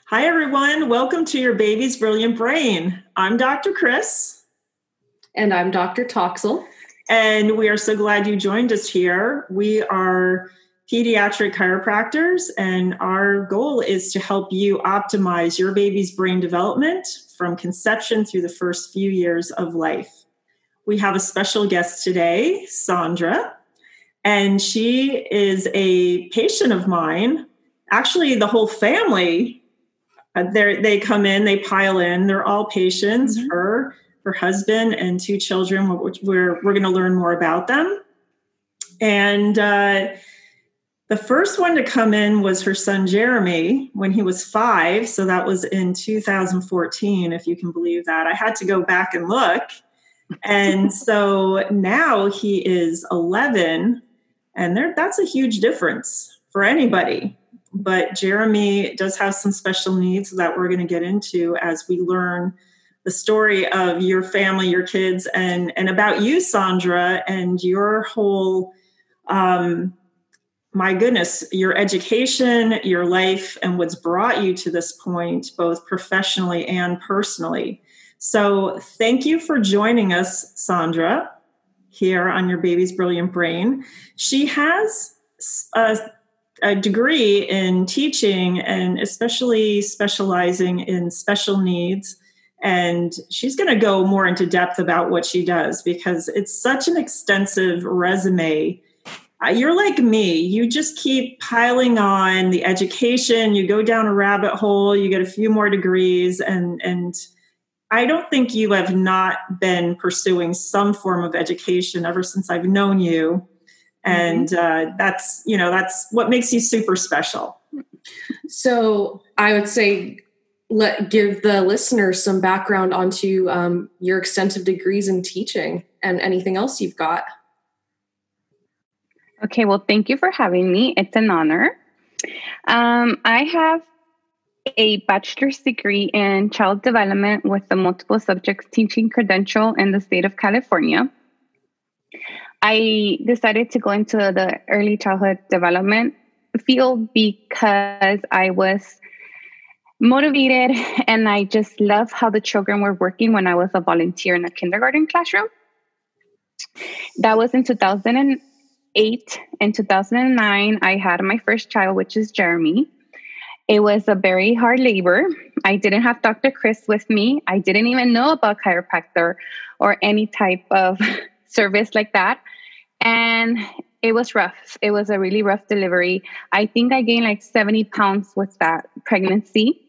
Hi, everyone. Welcome to Your Baby's Brilliant Brain. I'm Dr. Chris. And I'm Dr. Toxel. And we are so glad you joined us here. We are pediatric chiropractors, and our goal is to help you optimize your baby's brain development from conception through the first few years of life. We have a special guest today, Sandra, and she is a patient of mine. Actually, the whole family. They come in, they pile in. They're all patients. Mm-hmm. Her husband, and 2 children. Which we're going to learn more about them. And the first one to come in was her son Jeremy when he was 5. So that was in 2014, if you can believe that. I had to go back and look. And so now he is 11, and that's a huge difference for anybody. But Jeremy does have some special needs that we're going to get into as we learn the story of your family, your kids, and about you, Sandra, and your whole, my goodness, your education, your life, and what's brought you to this point, both professionally and personally. So thank you for joining us, Sandra, here on Your Baby's Brilliant Brain. She has a degree in teaching and especially specializing in special needs. And she's going to go more into depth about what she does because it's such an extensive resume. You're like me. You just keep piling on the education. You go down a rabbit hole. You get a few more degrees. And I don't think you have not been pursuing some form of education ever since I've known you. And that's what makes you super special. So I would say, give the listeners some background onto your extensive degrees in teaching and anything else you've got. Okay, well, thank you for having me. It's an honor. I have a bachelor's degree in child development with the multiple subjects teaching credential in the state of California. I decided to go into the early childhood development field because I was motivated and I just love how the children were working when I was a volunteer in a kindergarten classroom. That was in 2008. In 2009, I had my first child, which is Jeremy. It was a very hard labor. I didn't have Dr. Chris with me. I didn't even know about chiropractor or any type of service like that. And it was rough. It was a really rough delivery. I think I gained like 70 pounds with that pregnancy.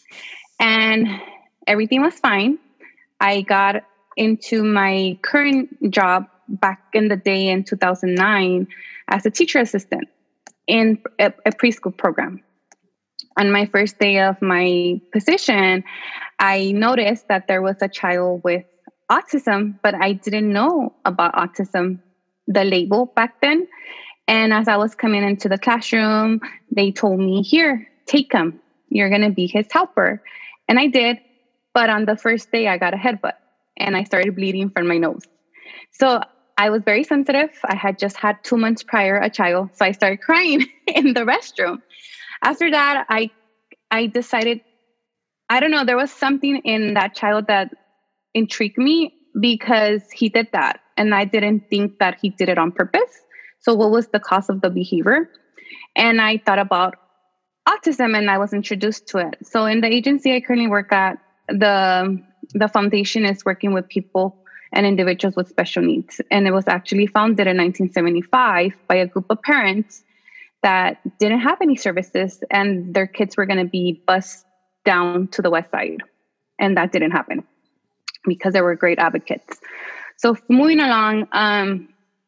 And everything was fine. I got into my current job back in the day in 2009 as a teacher assistant in a preschool program. On my first day of my position, I noticed that there was a child with autism, but I didn't know about autism, the label back then. And as I was coming into the classroom, they told me, here, take him. You're going to be his helper. And I did. But on the first day, I got a headbutt and I started bleeding from my nose. So I was very sensitive. I had just had 2 months prior a child. So I started crying in the restroom. After that, I decided, I don't know, there was something in that child that intrigued me because he did that. And I didn't think that he did it on purpose. So what was the cause of the behavior? And I thought about autism and I was introduced to it. So in the agency I currently work at, the foundation is working with people and individuals with special needs. And it was actually founded in 1975 by a group of parents that didn't have any services and their kids were going to be bused down to the west side. And that didn't happen because they were great advocates. So moving along,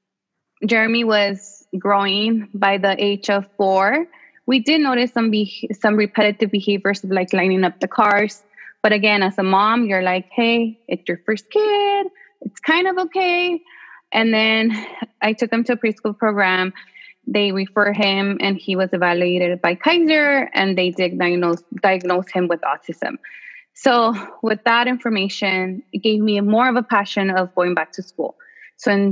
Jeremy was growing. By the age of 4. We did notice some repetitive behaviors of like lining up the cars. But again, as a mom, you're like, hey, it's your first kid. It's kind of okay. And then I took him to a preschool program. They refer him and he was evaluated by Kaiser and they did diagnose him with autism. So with that information, it gave me more of a passion of going back to school. So in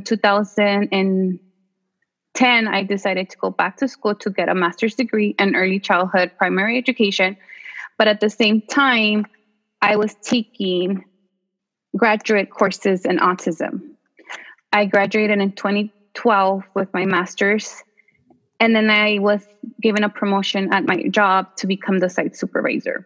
2010, I decided to go back to school to get a master's degree in early childhood primary education. But at the same time, I was taking graduate courses in autism. I graduated in 2012 with my master's, and then I was given a promotion at my job to become the site supervisor.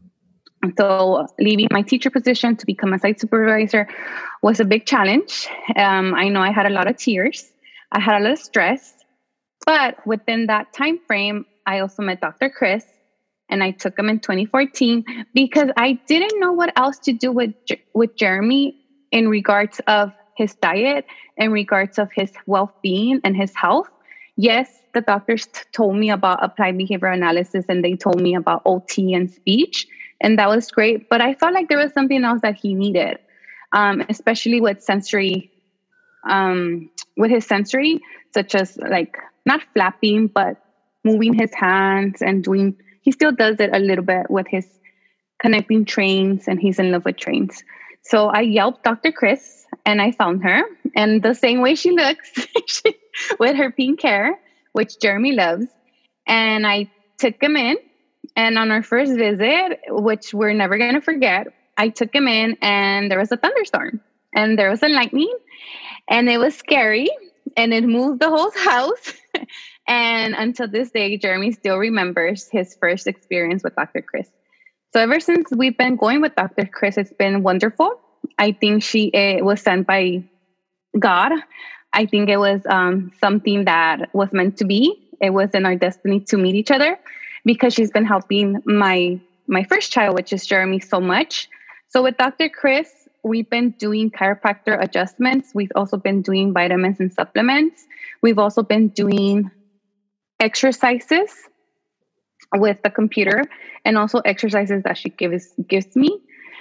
So leaving my teacher position to become a site supervisor was a big challenge. I know I had a lot of tears. I had a lot of stress. But within that time frame, I also met Dr. Chris, and I took him in 2014 because I didn't know what else to do with Jeremy in regards of his diet, in regards of his well-being and his health. Yes, the doctors told me about applied behavior analysis, and they told me about OT and speech, and that was great. But I felt like there was something else that he needed, especially with sensory, with his sensory, such as like not flapping, but moving his hands and doing, he still does it a little bit with his connecting trains, and he's in love with trains. So I yelped Dr. Chris, and I found her, and the same way she looks with her pink hair, which Jeremy loves. And I took him in, and on our first visit, which we're never going to forget, I took him in, and there was a thunderstorm, and there was a lightning, and it was scary, and it moved the whole house. And until this day, Jeremy still remembers his first experience with Dr. Chris. So ever since we've been going with Dr. Chris, it's been wonderful. I think she was sent by God. I think it was something that was meant to be. It was in our destiny to meet each other, because she's been helping my first child, which is Jeremy, so much. So with Dr. Chris, we've been doing chiropractor adjustments. We've also been doing vitamins and supplements. We've also been doing exercises with the computer, and also exercises that she gives me.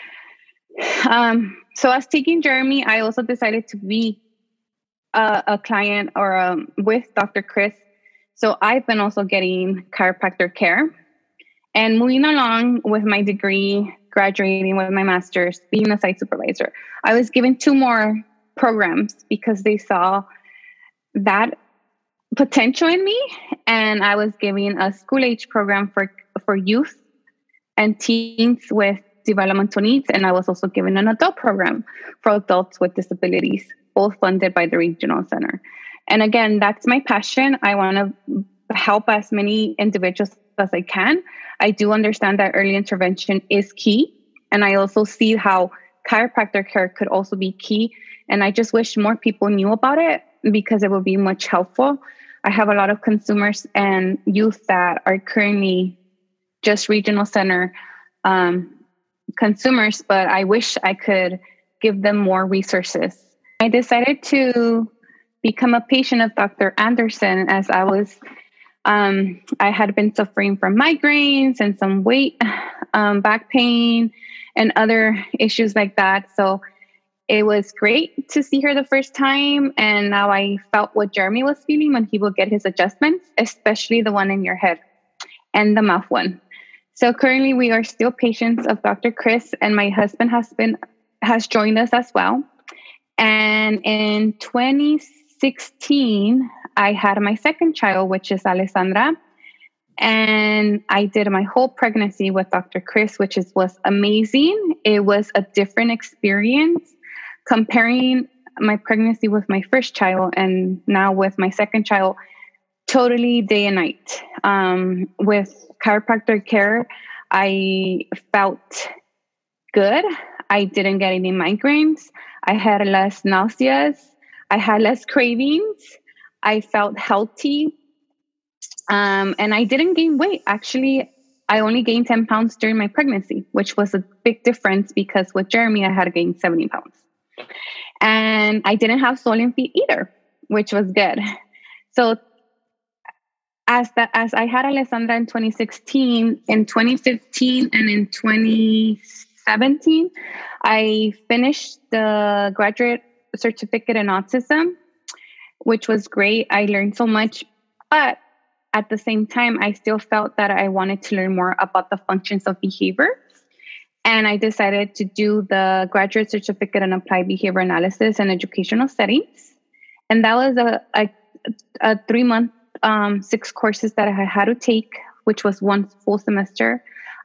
So as taking Jeremy, I also decided to be a client or with Dr. Chris. So I've been also getting chiropractor care and moving along with my degree, graduating with my master's, being a site supervisor. I was given 2 more programs because they saw that potential in me, and I was giving a school age program for youth and teens with developmental needs, and I was also given an adult program for adults with disabilities, both funded by the regional center. And again, that's my passion. I want to help as many individuals as I can. I do understand that early intervention is key, and I also see how chiropractor care could also be key. And I just wish more people knew about it, because it would be much helpful. I have a lot of consumers and youth that are currently just regional center consumers, but I wish I could give them more resources. I decided to become a patient of Dr. Anderson as I had been suffering from migraines and some weight, back pain, and other issues like that. So it was great to see her the first time. And now I felt what Jeremy was feeling when he will get his adjustments, especially the one in your head and the mouth one. So currently we are still patients of Dr. Chris, and my husband has joined us as well. And in 2016, I had my second child, which is Alessandra. And I did my whole pregnancy with Dr. Chris, which was amazing. It was a different experience comparing my pregnancy with my first child and now with my second child, totally day and night. With chiropractor care, I felt good. I didn't get any migraines. I had less nauseas. I had less cravings. I felt healthy. And I didn't gain weight. Actually, I only gained 10 pounds during my pregnancy, which was a big difference because with Jeremy, I had gained 70 pounds. And I didn't have swollen feet either, which was good. So as I had Alessandra in 2016, in 2015, and in 2017, I finished the graduate certificate in autism, which was great. I learned so much, but at the same time, I still felt that I wanted to learn more about the functions of behavior. And I decided to do the graduate certificate in applied behavior analysis and educational settings. And that was a 3-month, 6 courses that I had to take, which was 1 full semester.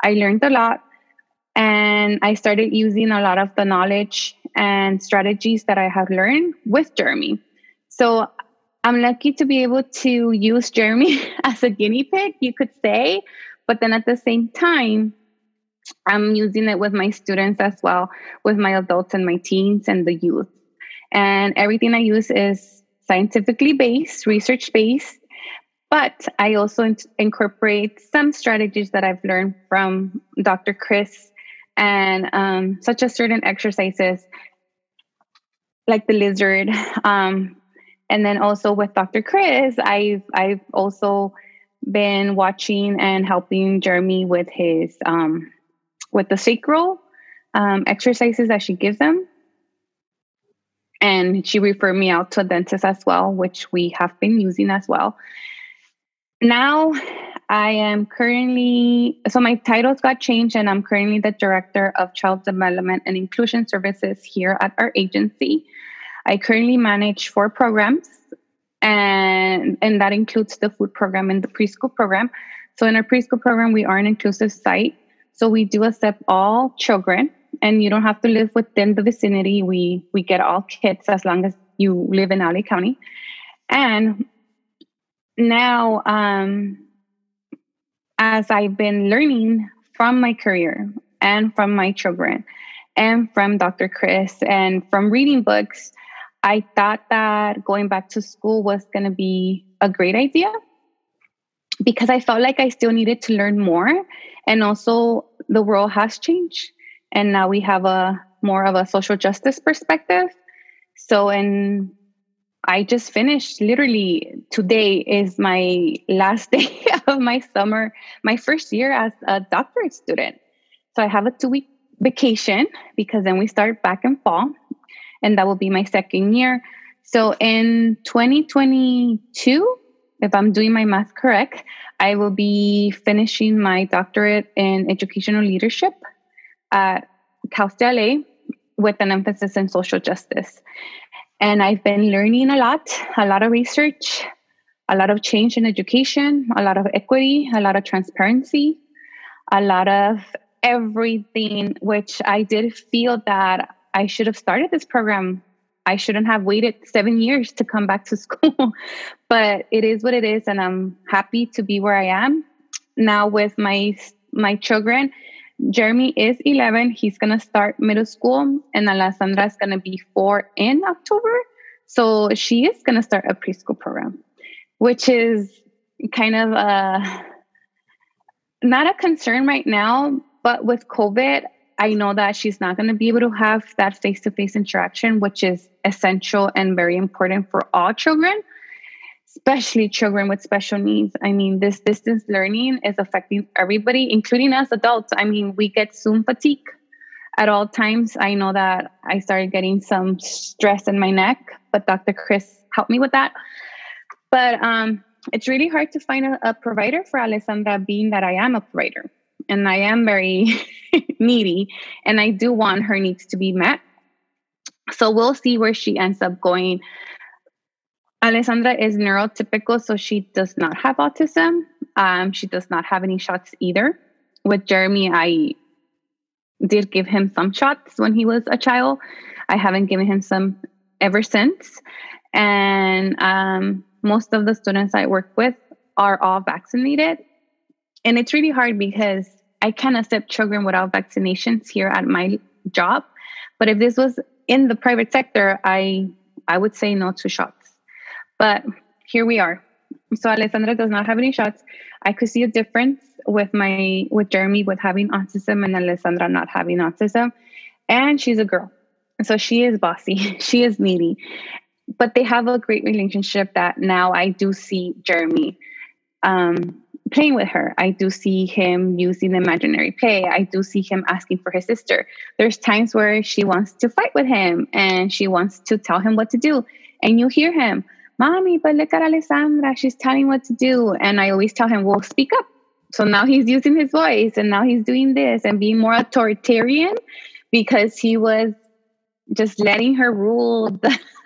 I learned a lot, and I started using a lot of the knowledge and strategies that I have learned with Jeremy. So I'm lucky to be able to use Jeremy as a guinea pig, you could say, but then at the same time, I'm using it with my students as well, with my adults and my teens and the youth. And everything I use is scientifically based, research based, but I also incorporate some strategies that I've learned from Dr. Chris, and such as certain exercises like the lizard. And then also with Dr. Chris, I've also been watching and helping Jeremy with his with the sacral exercises that she gives them. And she referred me out to a dentist as well, which we have been using as well. Now I am currently, so my titles got changed, and I'm currently the Director of Child Development and Inclusion Services here at our agency. I currently manage 4 programs, and that includes the food program and the preschool program. So in our preschool program, we are an inclusive site. So we do accept all children, and you don't have to live within the vicinity. We get all kids as long as you live in LA County. And now, as I've been learning from my career and from my children and from Dr. Chris and from reading books, I thought that going back to school was going to be a great idea, because I felt like I still needed to learn more. And also the world has changed, and now we have a more of a social justice perspective. So, and I just finished, literally today is my last day of my summer, my first year as a doctorate student. So I have a 2-week vacation, because then we start back in fall, and that will be my second year. So in 2022, if I'm doing my math correct, I will be finishing my doctorate in educational leadership at Cal State LA with an emphasis in social justice. And I've been learning a lot of research, a lot of change in education, a lot of equity, a lot of transparency, a lot of everything, which I did feel that I should have started this program. I shouldn't have waited 7 years to come back to school, but it is what it is. And I'm happy to be where I am now with my children. Jeremy is 11. He's going to start middle school, and Alessandra is going to be 4 in October. So she is going to start a preschool program, which is kind of not a concern right now, but with COVID, I know that she's not going to be able to have that face-to-face interaction, which is essential and very important for all children, especially children with special needs. I mean, this distance learning is affecting everybody, including us adults. I mean, we get Zoom fatigue at all times. I know that I started getting some stress in my neck, but Dr. Chris helped me with that. But it's really hard to find a provider for Alessandra, being that I am a provider and I am very needy, and I do want her needs to be met. So we'll see where she ends up going. Alessandra is neurotypical, so she does not have autism. She does not have any shots either. With Jeremy, I did give him some shots when he was a child. I haven't given him some ever since. And most of the students I work with are all vaccinated. And it's really hard because I can't accept children without vaccinations here at my job. But if this was in the private sector, I would say no to shots. But here we are. So Alessandra does not have any shots. I could see a difference with Jeremy with having autism and Alessandra not having autism. And she's a girl. So she is bossy. She is needy. But they have a great relationship that now I do see Jeremy playing with her. I do see him using imaginary play. I do see him asking for his sister. There's times where she wants to fight with him and she wants to tell him what to do. And you hear him, "Mommy, but look at Alessandra. She's telling what to do." And I always tell him, well, speak up. So now he's using his voice and now he's doing this and being more authoritarian because he was just letting her rule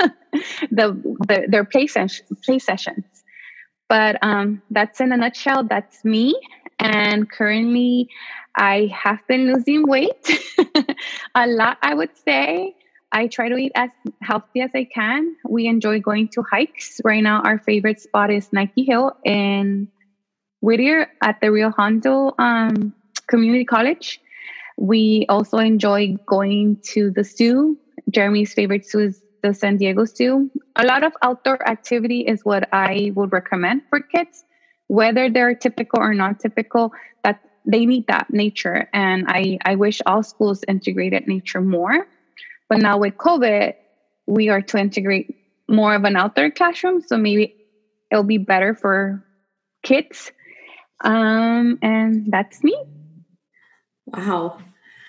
their play sessions. But that's in a nutshell. That's me. And currently I have been losing weight a lot, I would say. I try to eat as healthy as I can. We enjoy going to hikes. Right now, our favorite spot is Nike Hill in Whittier at the Rio Hondo Community College. We also enjoy going to the zoo. Jeremy's favorite zoo is the San Diego Zoo. A lot of outdoor activity is what I would recommend for kids, whether they're typical or not typical, that they need that nature. And I wish all schools integrated nature more. But now with COVID, we are to integrate more of an outdoor classroom. So maybe it'll be better for kids. And that's me. Wow.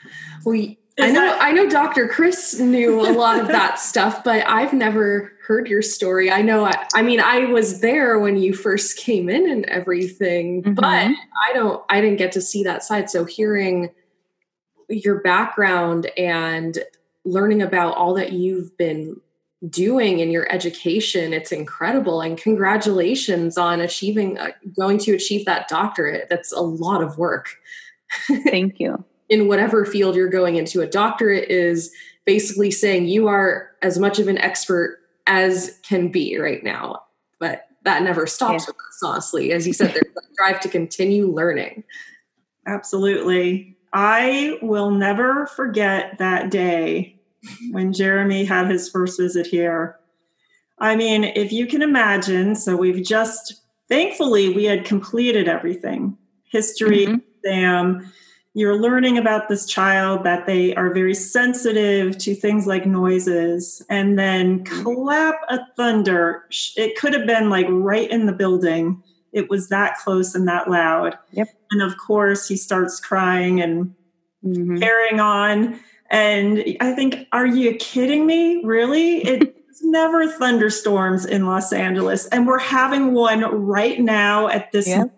I know Dr. Chris knew a lot of that stuff, but I've never heard your story. I know, I was there when you first came in and everything, but I didn't get to see that side. So hearing your background and learning about all that you've been doing in your education, it's incredible. And congratulations on going to achieve that doctorate. That's a lot of work. Thank you. In whatever field you're going into, a doctorate is basically saying you are as much of an expert as can be right now. But that never stops with us, honestly. As you said, there's a drive to continue learning. Absolutely. I will never forget that day when Jeremy had his first visit here. I mean, if you can imagine, so thankfully, we had completed everything. History, exam. You're learning about this child, that they are very sensitive to things like noises, and then clap a thunder. It could have been like right in the building. It was that close and that loud. Yep. And of course, he starts crying and carrying on. And I think, are you kidding me? Really? It's never thunderstorms in Los Angeles. And we're having one right now at this. Yep.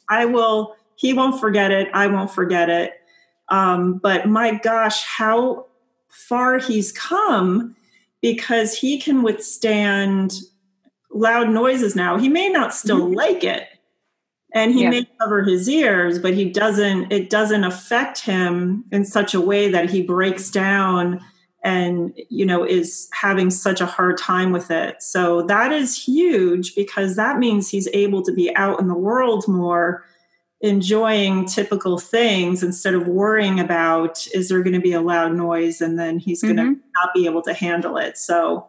He won't forget it. I won't forget it. But my gosh, how far he's come, because he can withstand loud noises now. He may not still like it, and he may cover his ears, but it doesn't affect him in such a way that he breaks down and, is having such a hard time with it. So that is huge, because that means he's able to be out in the world more, enjoying typical things instead of worrying about, is there going to be a loud noise, and then he's going to not be able to handle it. So,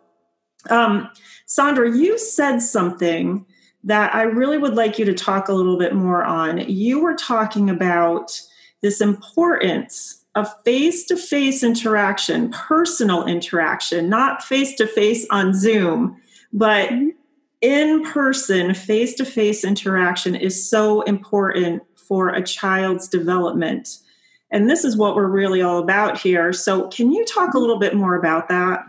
Sandra, you said something that I really would like you to talk a little bit more on. You were talking about this importance of face-to-face interaction, personal interaction, not face-to-face on Zoom, but in person, face-to-face interaction is so important for a child's development. And this is what we're really all about here. So can you talk a little bit more about that?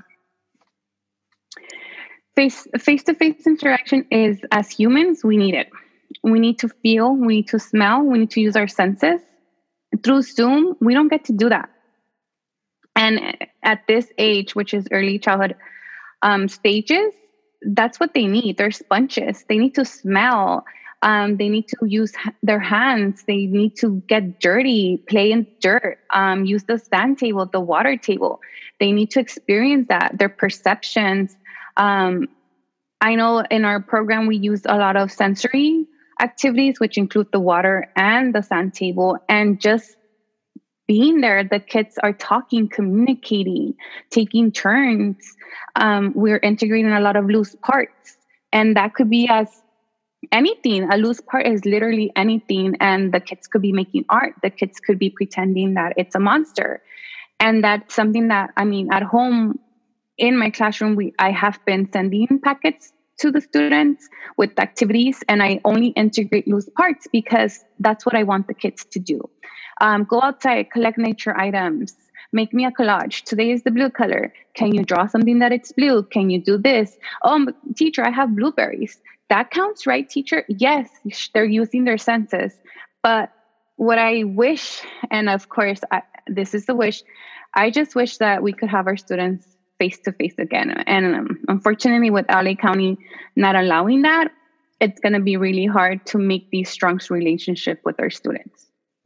Face-to-face interaction is, as humans, we need it. We need to feel, we need to smell, we need to use our senses. Through Zoom, we don't get to do that. And at this age, which is early childhood stages, that's what they need. They're sponges. They need to smell. They need to use their hands. They need to get dirty, play in dirt, use the sand table, the water table. They need to experience that, their perceptions. I know in our program, we use a lot of sensory activities, which include the water and the sand table, and just being there. The kids are talking, communicating, taking turns. We're integrating a lot of loose parts, and that could be as anything. A loose part is literally anything, and the kids could be making art. The kids could be pretending that it's a monster. And that's something that, at home in my classroom, I have been sending packets to the students with activities, and I only integrate loose parts because that's what I want the kids to do. Go outside, collect nature items, make me a collage. Today is the blue color. Can you draw something that it's blue? Can you do this? Oh, teacher, I have blueberries. That counts, right, teacher? Yes, they're using their senses. But what I wish, and of course, this is the wish, I just wish that we could have our students face-to-face again. And unfortunately, with LA County not allowing that, it's going to be really hard to make these strong relationships with our students.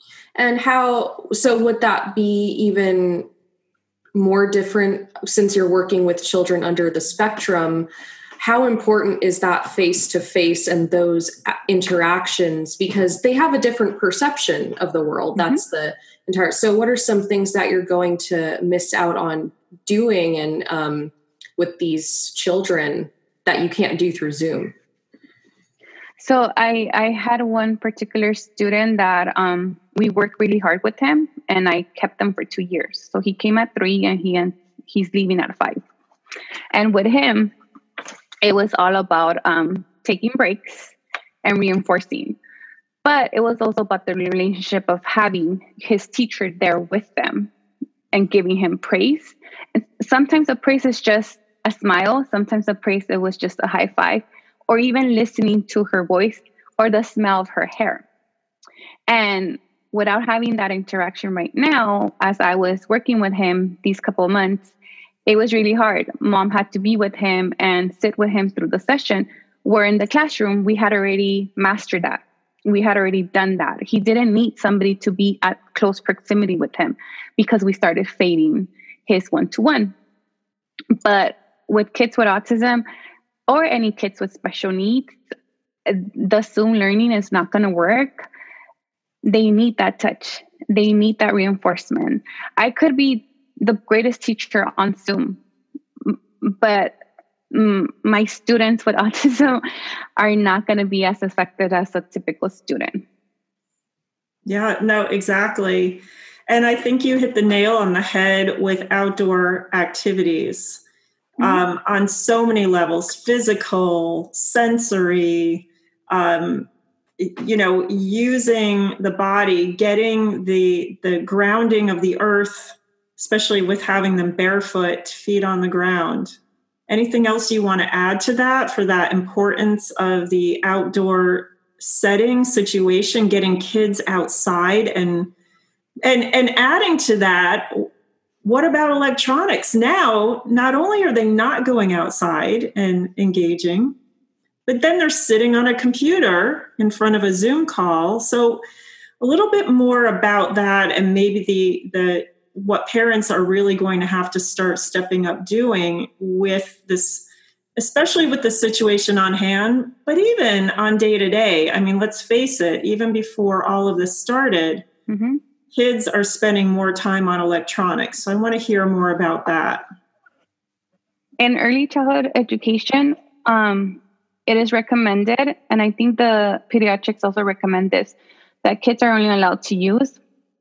And so would that be even more different since you're working with children under the spectrum? How important is that face-to-face and those interactions? Because they have a different perception of the world. Mm-hmm. That's the entire. So what are some things that you're going to miss out on doing and with these children that you can't do through Zoom? So I had one particular student that we worked really hard with him, and I kept him for 2 years. So he came at 3 and he's leaving at 5. And with him, it was all about taking breaks and reinforcing. But it was also about the relationship of having his teacher there with them and giving him praise. And sometimes the praise is just a smile. Sometimes the praise, it was just a high five, or even listening to her voice or the smell of her hair. And without having that interaction right now, as I was working with him these couple of months, it was really hard. Mom had to be with him and sit with him through the session, where in the classroom, we had already mastered that. We had already done that. He didn't need somebody to be at close proximity with him because we started fading his one-to-one. But with kids with autism or any kids with special needs, the Zoom learning is not going to work. They need that touch. They need that reinforcement. I could be the greatest teacher on Zoom, but my students with autism are not going to be as effective as a typical student. Yeah, no, exactly. And I think you hit the nail on the head with outdoor activities on so many levels: physical, sensory, using the body, getting the grounding of the earth, especially with having them barefoot, feet on the ground. Anything else you want to add to that for that importance of the outdoor setting situation, getting kids outside and adding to that, what about electronics? Now, not only are they not going outside and engaging, but then they're sitting on a computer in front of a Zoom call. So a little bit more about that, and maybe the what parents are really going to have to start stepping up doing with this, especially with the situation on hand, but even on day to day. I mean, let's face it, even before all of this started, kids are spending more time on electronics. So I want to hear more about that. In early childhood education, it is recommended, and I think the pediatrics also recommend this, that kids are only allowed to use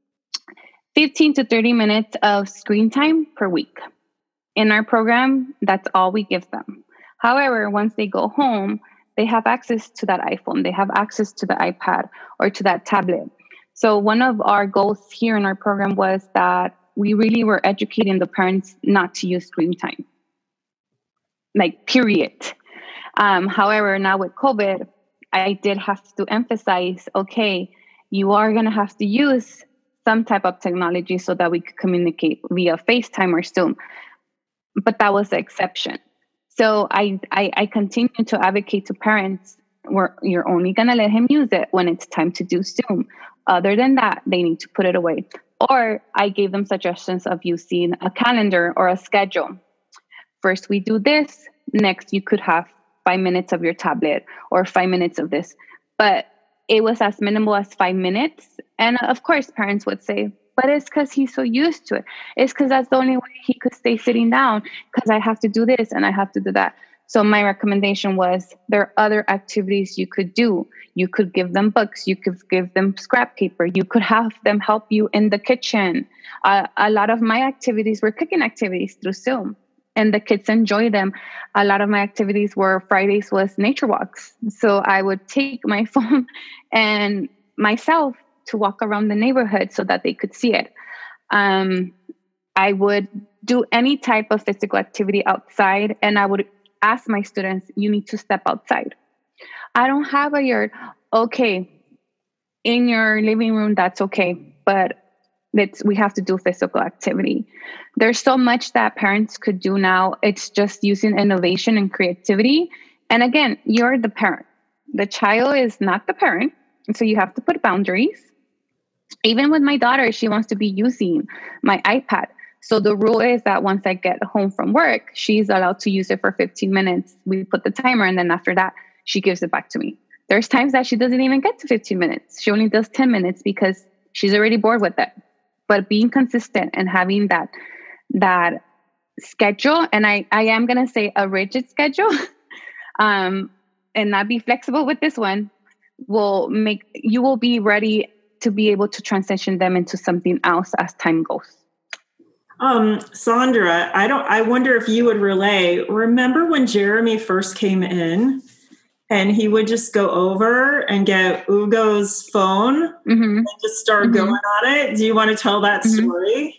15 to 30 minutes of screen time per week. In our program, that's all we give them. However, once they go home, they have access to that iPhone, they have access to the iPad or to that tablet. So one of our goals here in our program was that we really were educating the parents not to use screen time, like period. However, now with COVID, I did have to emphasize, okay, you are going to have to use some type of technology so that we could communicate via FaceTime or Zoom. But that was the exception. So I continue to advocate to parents where you're only going to let him use it when it's time to do Zoom. Other than that, they need to put it away. Or I gave them suggestions of using a calendar or a schedule. First, we do this. Next, you could have 5 minutes of your tablet or 5 minutes of this. But it was as minimal as 5 minutes. And of course, parents would say, but it's because he's so used to it. It's because that's the only way he could stay sitting down, because I have to do this and I have to do that. So my recommendation was, there are other activities you could do. You could give them books. You could give them scrap paper. You could have them help you in the kitchen. A lot of my activities were cooking activities through Zoom, and the kids enjoy them. A lot of my activities were Fridays was nature walks. So I would take my phone and myself to walk around the neighborhood so that they could see it. I would do any type of physical activity outside, and I would ask my students, you need to step outside. I don't have a yard. Okay, in your living room, that's okay. But we have to do physical activity. There's so much that parents could do now. It's just using innovation and creativity. And again, you're the parent. The child is not the parent. So you have to put boundaries. Even with my daughter, she wants to be using my iPad. So the rule is that once I get home from work, she's allowed to use it for 15 minutes. We put the timer, and then after that, she gives it back to me. There's times that she doesn't even get to 15 minutes. She only does 10 minutes because she's already bored with it. But being consistent and having that schedule, and I am going to say a rigid schedule, and not be flexible with this one, you will be ready to be able to transition them into something else as time goes. Sandra, I wonder if you would relay. Remember when Jeremy first came in and he would just go over and get Ugo's phone and just start going on it? Do you want to tell that story?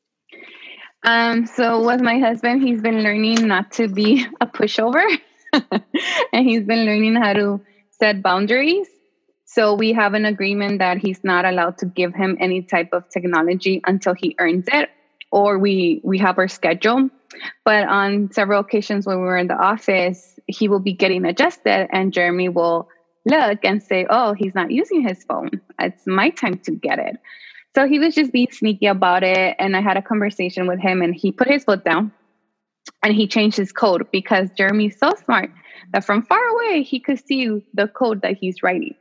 So with my husband, he's been learning not to be a pushover and he's been learning how to set boundaries. So we have an agreement that he's not allowed to give him any type of technology until he earns it, or we have our schedule. But on several occasions when we're in the office, he will be getting adjusted and Jeremy will look and say, oh, he's not using his phone. It's my time to get it. So he was just being sneaky about it. And I had a conversation with him and he put his foot down and he changed his code because Jeremy's so smart that from far away, he could see the code that he's writing.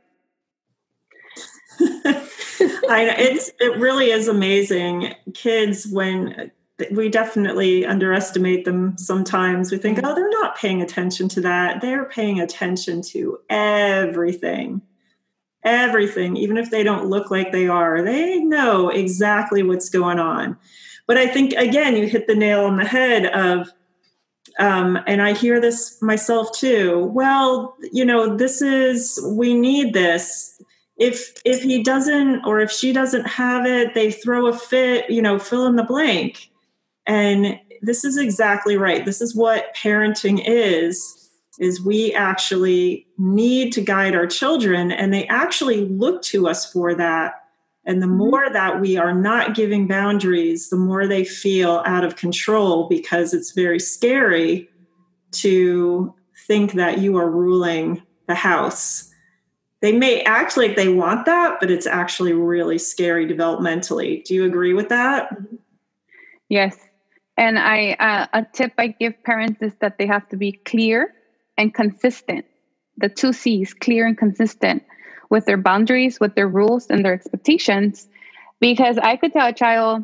It really is amazing. Kids, when we definitely underestimate them sometimes, we think, oh, they're not paying attention to that. They're paying attention to everything, even if they don't look like they are. They know exactly what's going on. But I think, again, you hit the nail on the head of, and I hear this myself too. Well, we need this. If he doesn't, or if she doesn't have it, they throw a fit, fill in the blank. And this is exactly right. This is what parenting is we actually need to guide our children, and they actually look to us for that. And the more that we are not giving boundaries, the more they feel out of control, because it's very scary to think that you are ruling the house. They may act like they want that, but it's actually really scary developmentally. Do you agree with that? Yes. And a tip I give parents is that they have to be clear and consistent. The 2 C's, clear and consistent, with their boundaries, with their rules and their expectations. Because I could tell a child,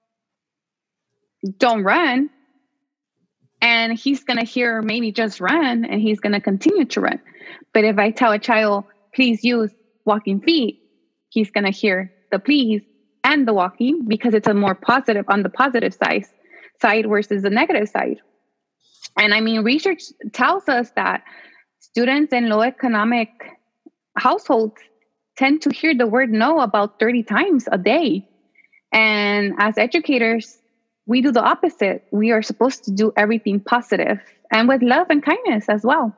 don't run. And he's going to hear maybe just run and he's going to continue to run. But if I tell a child, please use walking feet, he's going to hear the please and the walking, because it's a more positive, on the positive side versus the negative side. And I mean, research tells us that students in low economic households tend to hear the word no about 30 times a day. And as educators, we do the opposite. We are supposed to do everything positive and with love and kindness as well.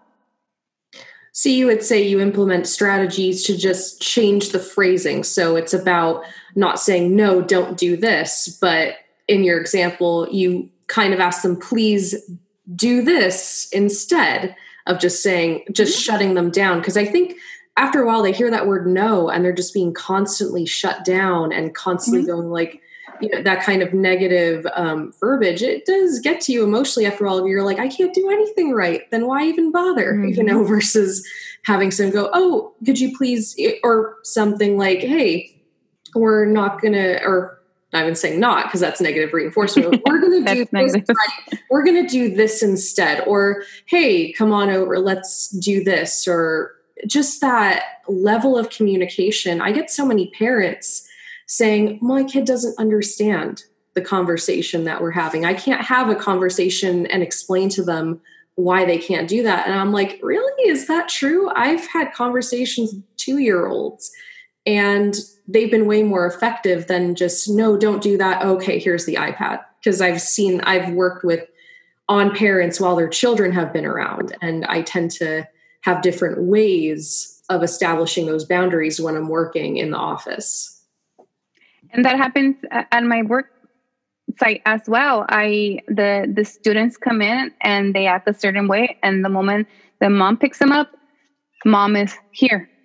So you would say you implement strategies to just change the phrasing. So it's about not saying, no, don't do this. But in your example, you kind of ask them, please do this, instead of just saying, just shutting them down. Because I think after a while they hear that word no, and they're just being constantly shut down and constantly going like, that kind of negative verbiage. It does get to you emotionally after all. You're like, I can't do anything right. Then why even bother? Versus having someone go, oh, could you please, or something like, hey, we're not going to, or not even saying not, because that's negative reinforcement. We're going to do this, right? We're going to do this instead. Or, hey, come on over, let's do this. Or just that level of communication. I get so many parents saying, my kid doesn't understand the conversation that we're having. I can't have a conversation and explain to them why they can't do that. And I'm like, really? Is that true? I've had conversations with 2-year-olds and they've been way more effective than just, no, don't do that. Okay, here's the iPad. Because I've worked on parents while their children have been around. And I tend to have different ways of establishing those boundaries when I'm working in the office. And that happens at my work site as well. The students come in and they act a certain way. And the moment the mom picks them up, mom is here.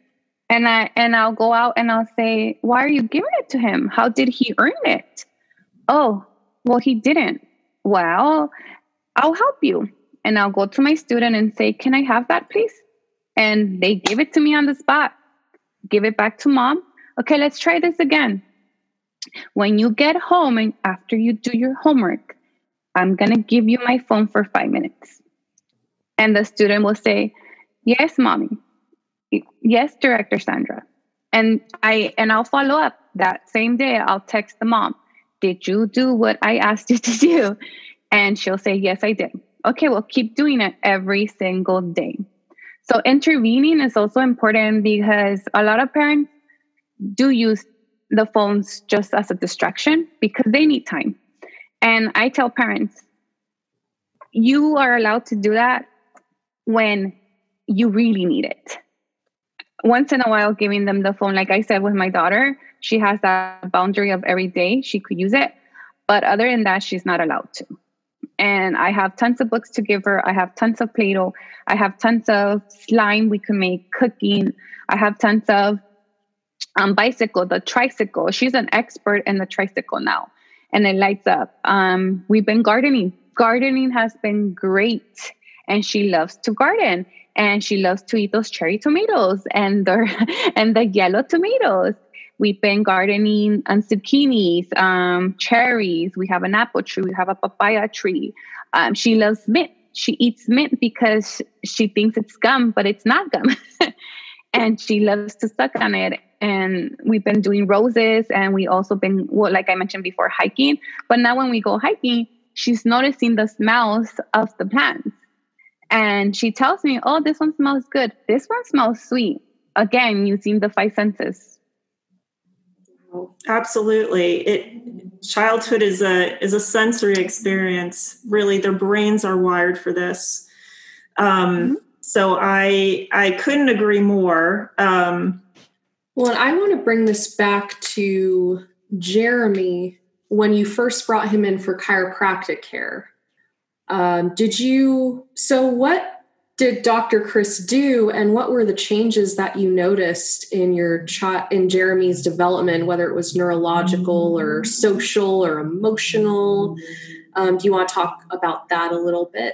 And I'll go out and I'll say, why are you giving it to him? How did he earn it? Oh, well, he didn't. Well, I'll help you. And I'll go to my student and say, can I have that, please? And they give it to me on the spot. Give it back to mom. Okay, let's try this again. When you get home and after you do your homework, I'm going to give you my phone for 5 minutes. And the student will say, yes, mommy. Yes, Director Sandra. And I'll follow up that same day. I'll text the mom. Did you do what I asked you to do? And she'll say, yes, I did. Okay, well, keep doing it every single day. So intervening is also important because a lot of parents do use the phones just as a distraction because they need time. And I tell parents, you are allowed to do that when you really need it. Once in a while, giving them the phone, like I said with my daughter, she has that boundary of every day she could use it. But other than that, she's not allowed to. And I have tons of books to give her. I have tons of Play-Doh. I have tons of slime we can make, cooking. I have tons of bicycle, the tricycle. She's an expert in the tricycle now. And it lights up. We've been gardening. Gardening has been great. And she loves to garden. And she loves to eat those cherry tomatoes and the yellow tomatoes. We've been gardening on zucchinis, cherries. We have an apple tree. We have a papaya tree. She loves mint. She eats mint because she thinks it's gum, but it's not gum. And she loves to suck on it. And we've been doing roses. And we also been, well, like I mentioned before, hiking. But now when we go hiking, she's noticing the smells of the plants. And she tells me, oh, this one smells good. This one smells sweet. Again, using the 5 senses. Absolutely. Childhood is a sensory experience. Really, their brains are wired for this. So I couldn't agree more. Well, and I want to bring this back to Jeremy when you first brought him in for chiropractic care. What did Dr. Chris do, and what were the changes that you noticed in in Jeremy's development, whether it was neurological or social or emotional? Do you want to talk about that a little bit?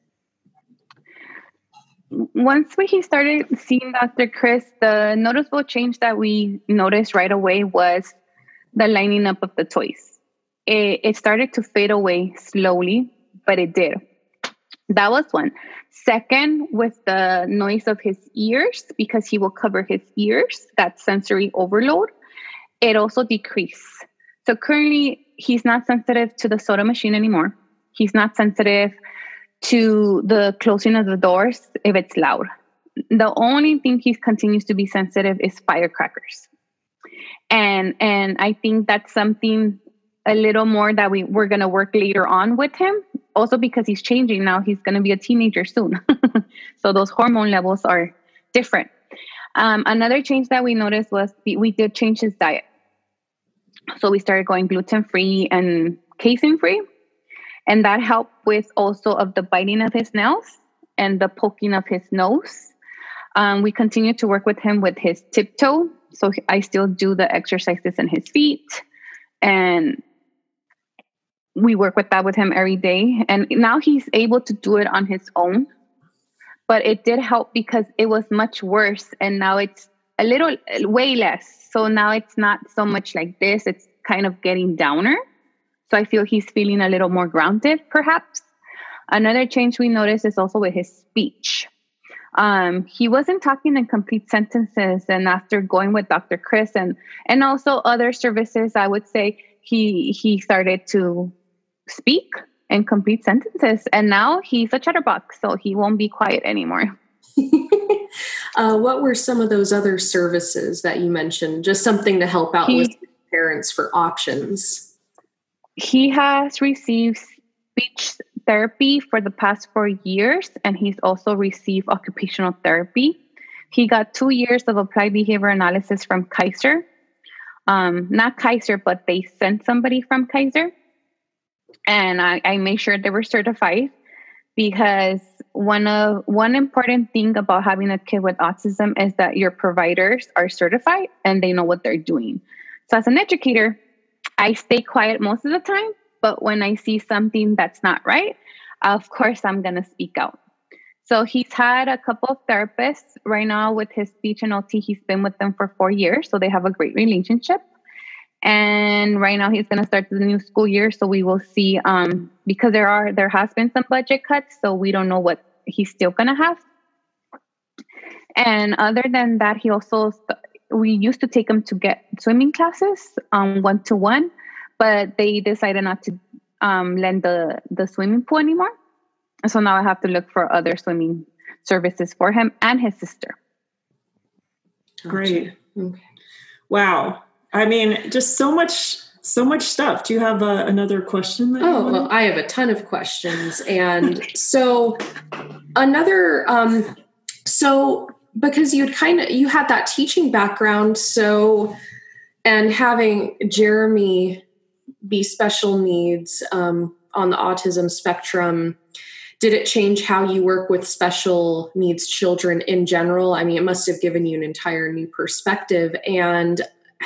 Once he started seeing Dr. Chris, the noticeable change that we noticed right away was the lining up of the toys. It started to fade away slowly, but it did. That was one. Second, with the noise of his ears, because he will cover his ears, that sensory overload, it also decreased. So currently, he's not sensitive to the soda machine anymore. He's not sensitive to the closing of the doors if it's loud. The only thing he continues to be sensitive is firecrackers. And I think that's something a little more that we're going to work later on with him. Also because he's changing now. He's going to be a teenager soon. So those hormone levels are different. Another change that we noticed was we did change his diet. So we started going gluten-free and casein-free. And that helped with also of the biting of his nails and the poking of his nose. We continue to work with him with his tiptoe. So I still do the exercises in his feet. And we work with that with him every day. And now he's able to do it on his own. But it did help because it was much worse. And now it's a little, way less. So now it's not so much like this. It's kind of getting downer. So I feel he's feeling a little more grounded, perhaps. Another change we noticed is also with his speech. He wasn't talking in complete sentences. And after going with Dr. Chris and also other services, I would say he started to speak in complete sentences. And now he's a chatterbox, so he won't be quiet anymore. What were some of those other services that you mentioned? Just something to help out with parents for options. He has received speech therapy for the past 4 years, and he's also received occupational therapy. He got 2 years of applied behavior analysis from Kaiser. Not Kaiser, but they sent somebody from Kaiser. And I made sure they were certified because one important thing about having a kid with autism is that your providers are certified and they know what they're doing. So as an educator, I stay quiet most of the time, but when I see something that's not right, of course I'm going to speak out. So he's had a couple of therapists right now with his speech and OT. He's been with them for 4 years, so they have a great relationship. And right now he's going to start the new school year. So we will see, because there has been some budget cuts, so we don't know what he's still going to have. And other than that, we used to take him to get swimming classes, 1-to-1, but they decided not to lend the swimming pool anymore. So now I have to look for other swimming services for him and his sister. Great. Okay. Wow. I mean, just so much stuff. Do you have another question? Well, I have a ton of questions. And so another, because you had that teaching background. So, and having Jeremy be special needs on the autism spectrum, did it change how you work with special needs children in general? I mean, it must have given you an entire new perspective. And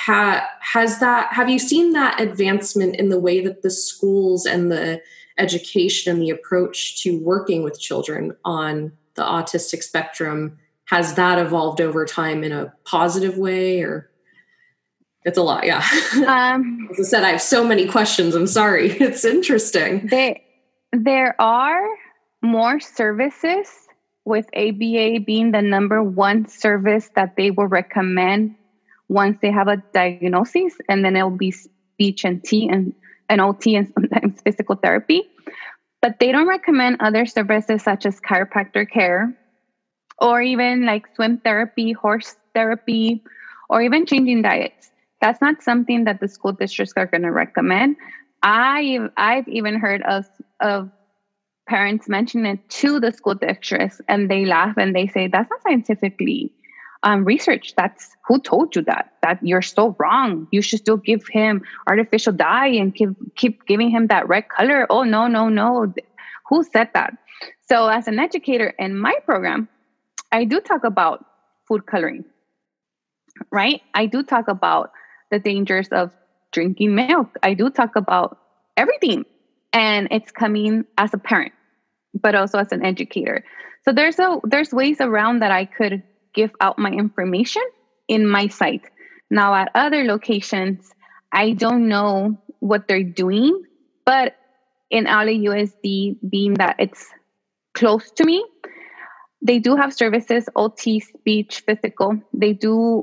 have you seen that advancement in the way that the schools and the education and the approach to working with children on the autistic spectrum, has that evolved over time in a positive way? Or it's a lot, yeah. As I said, I have so many questions. I'm sorry. It's interesting. There are more services, with ABA being the number one service that they will recommend once they have a diagnosis, and then it'll be speech and OT and sometimes physical therapy. But they don't recommend other services such as chiropractor care, or even like swim therapy, horse therapy, or even changing diets. That's not something that the school districts are going to recommend. I've even heard of parents mention it to the school districts, and they laugh and they say, that's not scientifically researched. That's who told you that you're so wrong. You should still give him artificial dye and keep giving him that red color. Oh, no. Who said that? So as an educator in my program, I do talk about food coloring, right? I do talk about the dangers of drinking milk. I do talk about everything. And it's coming as a parent, but also as an educator. So there's ways around that I could give out my information in my site. Now at other locations, I don't know what they're doing, but in LAUSD, being that it's close to me, they do have services, OT, speech, physical. They do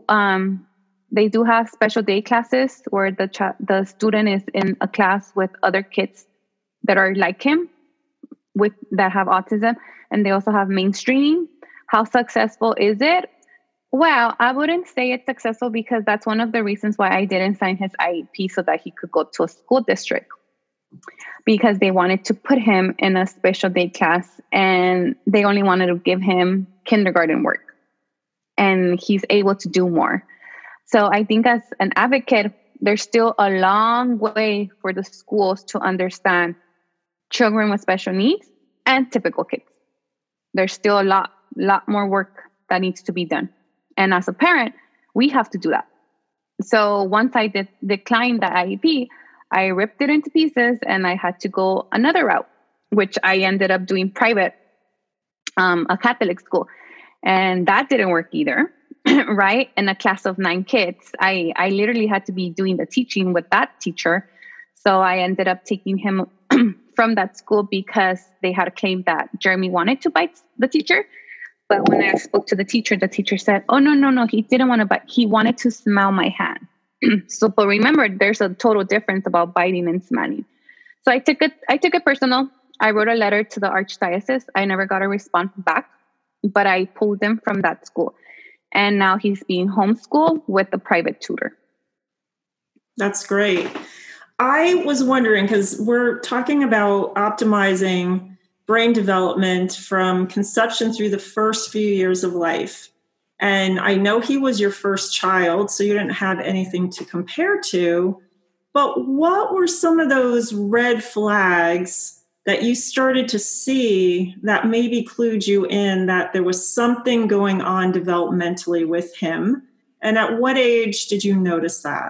have special day classes where the student is in a class with other kids that are like him, that have autism, and they also have mainstreaming. How successful is it? Well, I wouldn't say it's successful, because that's one of the reasons why I didn't sign his IEP so that he could go to a school district, because they wanted to put him in a special day class and they only wanted to give him kindergarten work, and he's able to do more. So I think as an advocate, there's still a long way for the schools to understand children with special needs and typical kids. There's still a lot more work that needs to be done. And as a parent, we have to do that. So once I declined the IEP, I ripped it into pieces and I had to go another route, which I ended up doing private, a Catholic school. And that didn't work either, right? In a class of 9 kids, I literally had to be doing the teaching with that teacher. So I ended up taking him from that school because they had claimed that Jeremy wanted to bite the teacher. But when I spoke to the teacher said, oh, no, he didn't want to bite. He wanted to smell my hand. But remember, there's a total difference about biting and smelling. So I took it personal. I wrote a letter to the Archdiocese. I never got a response back, but I pulled him from that school. And now he's being homeschooled with a private tutor. That's great. I was wondering, because we're talking about optimizing brain development from conception through the first few years of life. And I know he was your first child, so you didn't have anything to compare to. But what were some of those red flags that you started to see that maybe clued you in that there was something going on developmentally with him? And at what age did you notice that?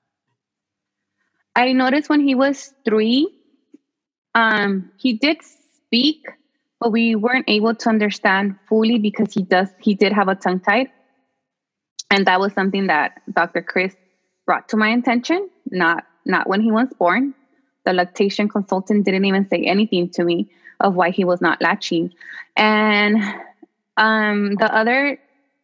I noticed when he was 3, he did speak, but we weren't able to understand fully because he did have a tongue tie. And that was something that Dr. Chris brought to my attention, not when he was born. The lactation consultant didn't even say anything to me of why he was not latching. And the other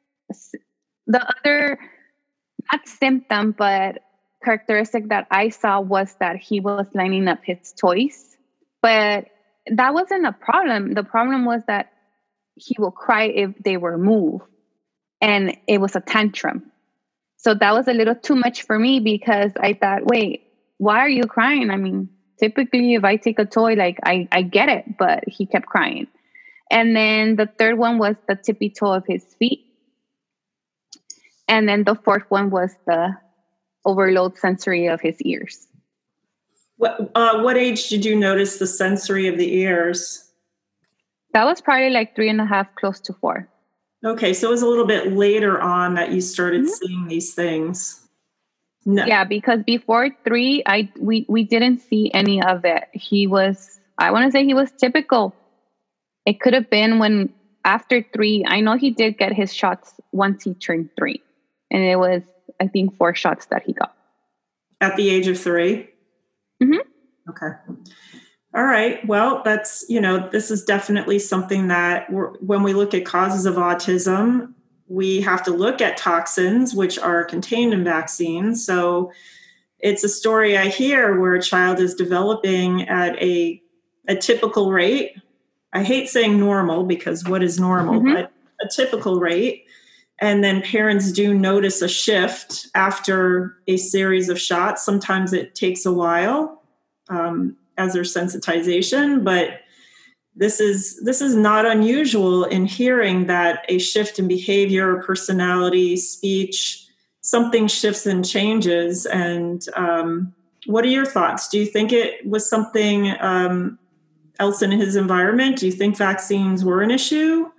not symptom, but characteristic that I saw was that he was lining up his toys. But that wasn't a problem. The problem was that he will cry if they were moved, and it was a tantrum. So that was a little too much for me because I thought, wait, why are you crying? I mean, typically if I take a toy, like I get it, but he kept crying. And then the third one was the tippy toe of his feet. And then the fourth one was the overload sensory of his ears. What age did you notice the sensory of the ears? That was probably like 3.5, close to 4. Okay, so it was a little bit later on that you started seeing these things. No. Yeah, because before 3, we didn't see any of it. I want to say he was typical. It could have been when after 3, I know he did get his shots once he turned 3. And it was, I think, 4 shots that he got. At the age of 3? Mm-hmm. Okay. All right. Well, that's, this is definitely something that when we look at causes of autism, we have to look at toxins, which are contained in vaccines. So it's a story I hear where a child is developing at a typical rate. I hate saying normal because what is normal, but a typical rate. And then parents do notice a shift after a series of shots. Sometimes it takes a while as their sensitization, but this is not unusual in hearing that a shift in behavior, personality, speech, something shifts and changes. And what are your thoughts? Do you think it was something else in his environment? Do you think vaccines were an issue?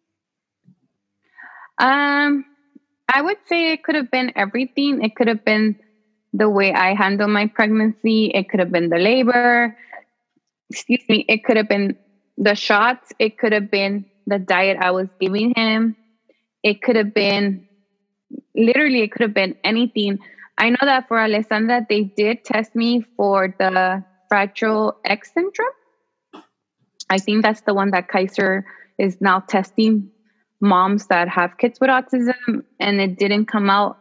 I would say it could have been everything. It could have been the way I handle my pregnancy. It could have been the labor. It could have been the shots. It could have been the diet I was giving him. It could have been, literally, it could have been anything. I know that for Alessandra, they did test me for the Fragile X syndrome. I think that's the one that Kaiser is now testing moms that have kids with autism, and it didn't come out.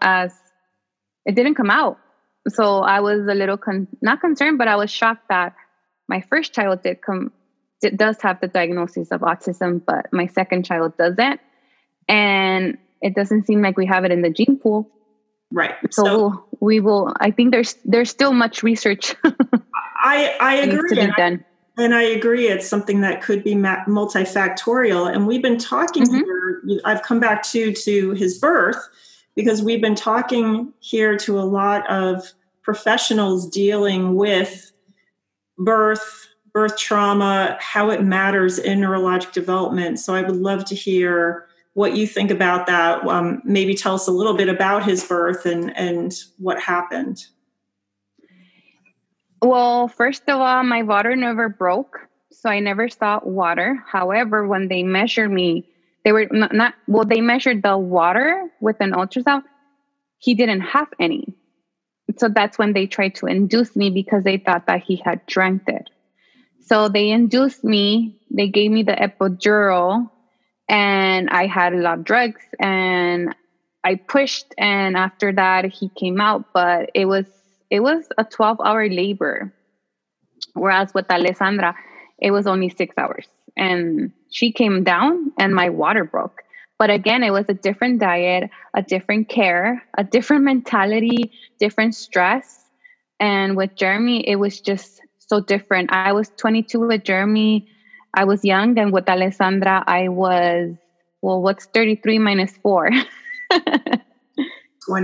So I was a little not concerned, but I was shocked that my first child does have the diagnosis of autism, but my second child doesn't. And it doesn't seem like we have it in the gene pool. Right. So we will, I think there's still much research. I agree. To be done. And I agree, it's something that could be multifactorial. And we've been talking here, I've come back to his birth, because we've been talking here to a lot of professionals dealing with birth trauma, how it matters in neurologic development. So I would love to hear what you think about that. Maybe tell us a little bit about his birth and what happened. Well, first of all, my water never broke, so I never saw water. However, when they measured me, they were they measured the water with an ultrasound. He didn't have any. So that's when they tried to induce me because they thought that he had drank it. So they induced me, they gave me the epidural, and I had a lot of drugs, and I pushed, and after that he came out, but it was a 12-hour labor. Whereas with Alessandra, it was only 6 hours. And she came down and my water broke. But again, it was a different diet, a different care, a different mentality, different stress. And with Jeremy, it was just so different. I was 22 with Jeremy. I was young. And with Alessandra, I was, what's 33 minus 4?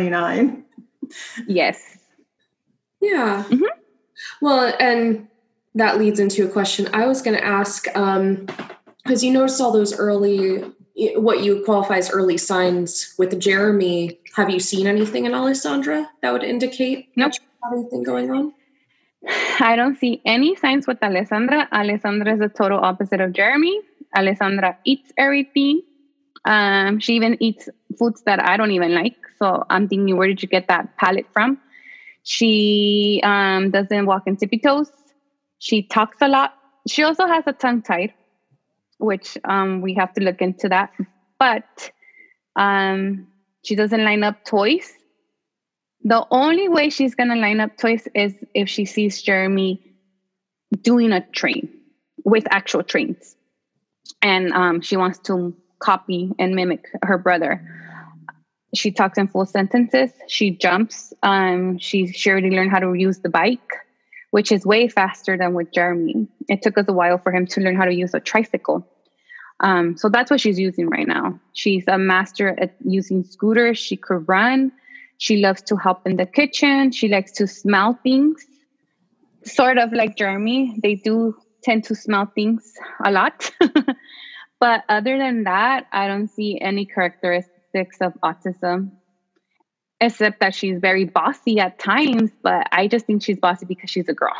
29. Yes. Yeah. Mm-hmm. Well, and that leads into a question I was going to ask, because you noticed all those what you qualify as early signs with Jeremy. Have you seen anything in Alessandra that would indicate Nope. that you have anything going on? I don't see any signs with Alessandra. Alessandra is the total opposite of Jeremy. Alessandra eats everything. She even eats foods that I don't even like. So I'm thinking, where did you get that palate from? She doesn't walk in tippy toes. She talks a lot. She also has a tongue tied, which we have to look into that. But she doesn't line up toys. The only way she's going to line up toys is if she sees Jeremy doing a train with actual trains. And she wants to copy and mimic her brother. She talks in full sentences. She jumps. She already learned how to use the bike, which is way faster than with Jeremy. It took us a while for him to learn how to use a tricycle. So that's what she's using right now. She's a master at using scooters. She could run. She loves to help in the kitchen. She likes to smell things, sort of like Jeremy. They do tend to smell things a lot. But other than that, I don't see any characteristics of autism, except that she's very bossy at times. But I just think she's bossy because she's a girl.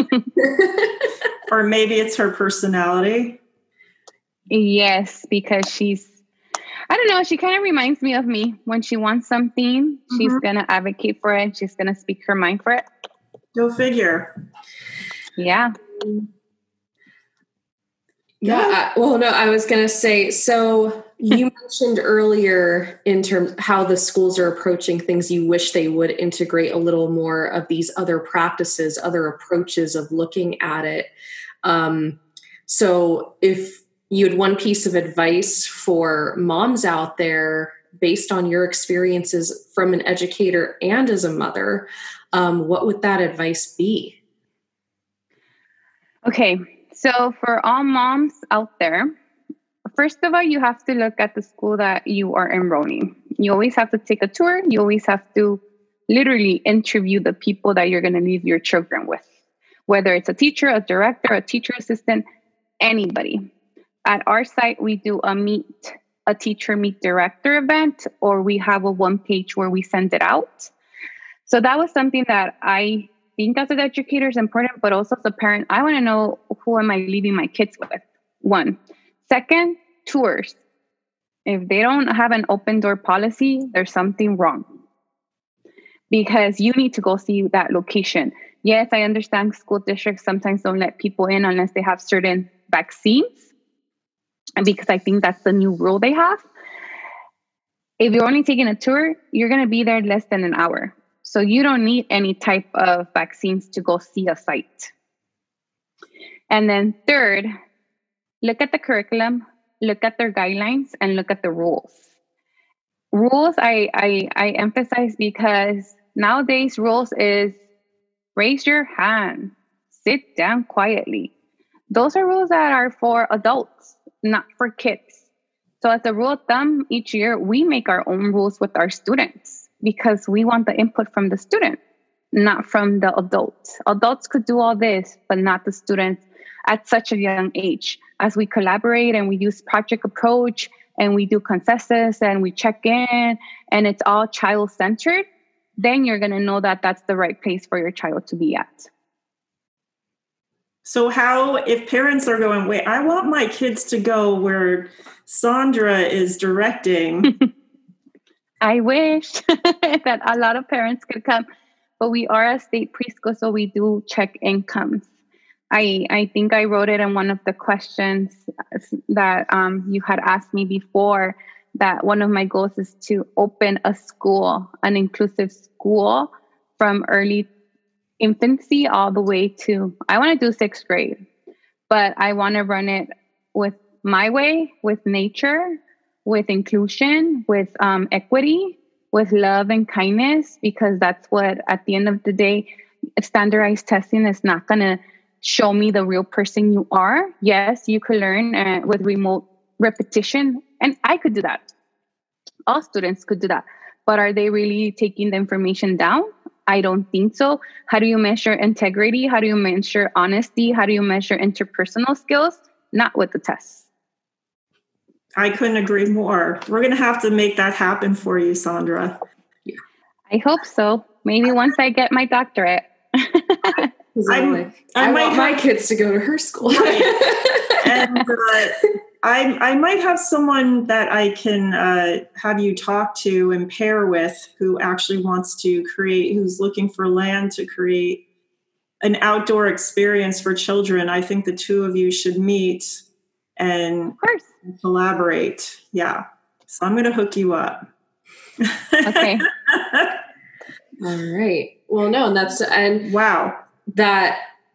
Or maybe it's her personality. Yes, because I don't know, she kind of reminds me of me. When she wants something, she's going to advocate for it. She's going to speak her mind for it. Go figure. Yeah. Yeah. Well, no, I was going to say, so you mentioned earlier in terms how the schools are approaching things, you wish they would integrate a little more of these other practices, other approaches of looking at it. So if you had one piece of advice for moms out there based on your experiences from an educator and as a mother, what would that advice be? Okay. So for all moms out there, first of all, you have to look at the school that you are enrolling. You always have to take a tour. You always have to literally interview the people that you're going to leave your children with, whether it's a teacher, a director, a teacher assistant, anybody. At our site, we do a teacher meet director event, or we have a one page where we send it out. So that was something that I think as an educator is important, but also as a parent, I want to know, who am I leaving my kids with? One. Second, tours. If they don't have an open door policy, there's something wrong, because you need to go see that location. Yes, I understand school districts sometimes don't let people in unless they have certain vaccines, and because I think that's the new rule they have. If you're only taking a tour, you're going to be there less than an hour. So you don't need any type of vaccines to go see a site. And then third, look at the curriculum, look at their guidelines, and look at the rules. Rules I emphasize because nowadays rules is raise your hand, sit down quietly. Those are rules that are for adults, not for kids. So as a rule of thumb, each year we make our own rules with our students because we want the input from the student, not from the adults. Adults could do all this, but not the students at such a young age. As we collaborate and we use project approach and we do consensus and we check in and it's all child-centered, then you're going to know that that's the right place for your child to be at. So how, if parents are going, wait, I want my kids to go where Sandra is directing. I wish that a lot of parents could come, but we are a state preschool, so we do check incomes. I think I wrote it in one of the questions that you had asked me before, that one of my goals is to open a school, an inclusive school from early infancy all the way to, I want to do 6th grade, but I want to run it with my way, with nature, with inclusion, with equity, with love and kindness, because that's what, at the end of the day, standardized testing is not going to show me the real person you are. Yes, you could learn with remote repetition, and I could do that. All students could do that. But are they really taking the information down? I don't think so. How do you measure integrity? How do you measure honesty? How do you measure interpersonal skills? Not with the tests. I couldn't agree more. We're going to have to make that happen for you, Sandra. I hope so. Maybe once I get my doctorate. I want my kids to go to her school. Right. And I might have someone that I can have you talk to and pair with who actually wants to create, who's looking for land to create an outdoor experience for children. I think the two of you should meet and collaborate. Yeah. So I'm going to hook you up. Okay. All right. Well, no, wow. That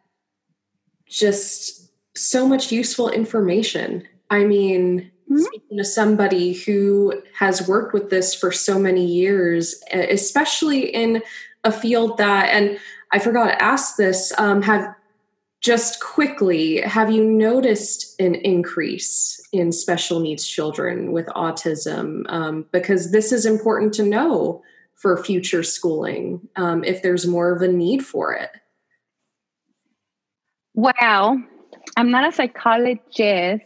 just so much useful information. I mean, speaking to somebody who has worked with this for so many years, especially in a field that, and I forgot to ask this, have you noticed an increase in special needs children with autism? Because this is important to know for future schooling, if there's more of a need for it. Well, I'm not a psychologist,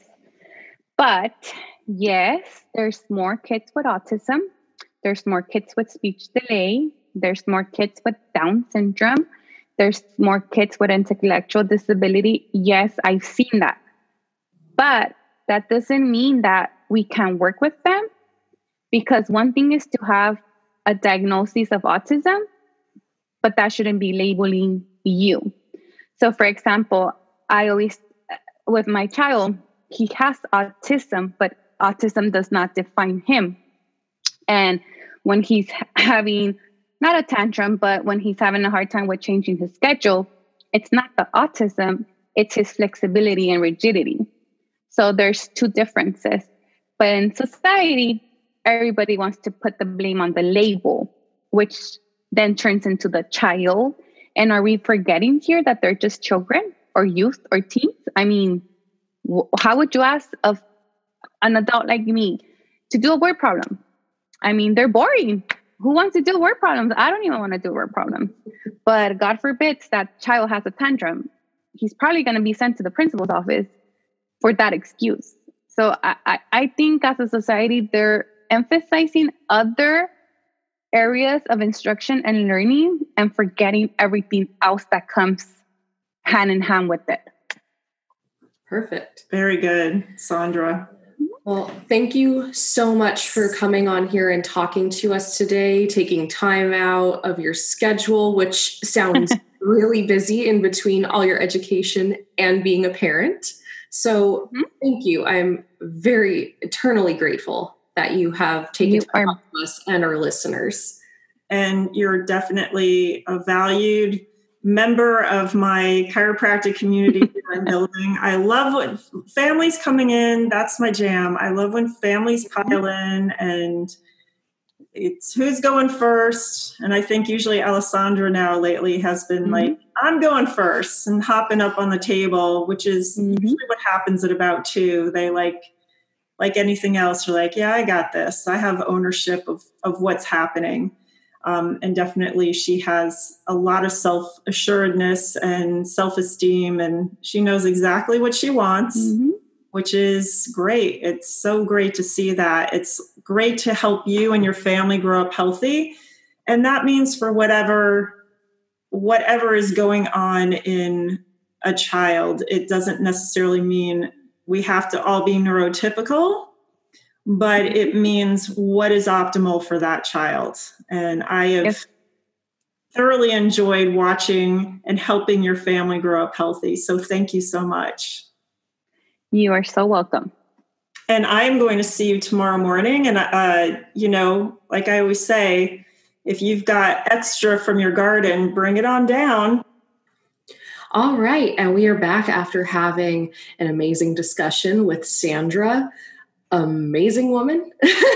but yes, there's more kids with autism. There's more kids with speech delay. There's more kids with Down syndrome. There's more kids with intellectual disability. Yes, I've seen that. But that doesn't mean that we can work with them, because one thing is to have a diagnosis of autism, but that shouldn't be labeling you. So for example, I always, with my child, he has autism, but autism does not define him. And when he's having, not a tantrum, but when he's having a hard time with changing his schedule, it's not the autism, it's his flexibility and rigidity. So there's two differences. But in society, everybody wants to put the blame on the label, which then turns into the child. And are we forgetting here that they're just children or youth or teens? I mean, how would you ask of an adult like me to do a word problem? I mean, they're boring. Who wants to do word problems? I don't even want to do word problems. But God forbids that child has a tantrum. He's probably going to be sent to the principal's office for that excuse. So I think as a society, they're emphasizing other areas of instruction and learning and forgetting everything else that comes hand in hand with it. Perfect. Very good, Sandra. Well, thank you so much for coming on here and talking to us today, taking time out of your schedule, which sounds really busy in between all your education and being a parent. So thank you. I'm very eternally grateful that you have taken time out with us and our listeners. And you're definitely a valued member of my chiropractic community that I'm building. I love when families coming in. That's my jam. I love when families pile in and it's who's going first. And I think usually Alessandra now lately has been like, I'm going first and hopping up on the table, which is usually what happens at about 2. They like anything else, are like, yeah, I got this. I have ownership of what's happening. And definitely she has a lot of self-assuredness and self-esteem, and she knows exactly what she wants, which is great. It's so great to see that. It's great to help you and your family grow up healthy. And that means for whatever is going on in a child, it doesn't necessarily mean we have to all be neurotypical, but it means what is optimal for that child. And I have thoroughly enjoyed watching and helping your family grow up healthy. So thank you so much. You are so welcome. And I'm going to see you tomorrow morning. And, like I always say, if you've got extra from your garden, bring it on down. All right. And we are back after having an amazing discussion with Sandra. Amazing woman.